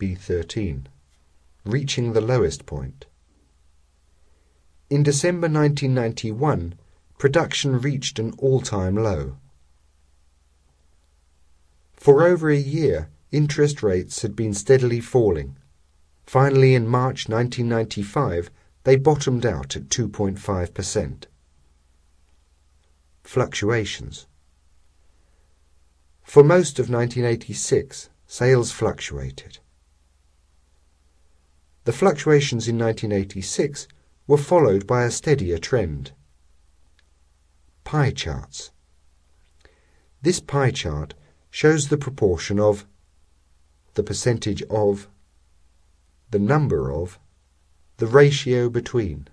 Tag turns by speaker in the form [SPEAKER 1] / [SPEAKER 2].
[SPEAKER 1] B13, reaching the lowest point. In December 1991, production reached an all-time low. For over a year, interest rates had been steadily falling. Finally, in March 1995, they bottomed out at 2.5%. Fluctuations. For most of 1986, sales fluctuated. The fluctuations in 1986 were followed by a steadier trend. Pie charts. This pie chart shows the proportion of, the percentage of, the number of, the ratio between.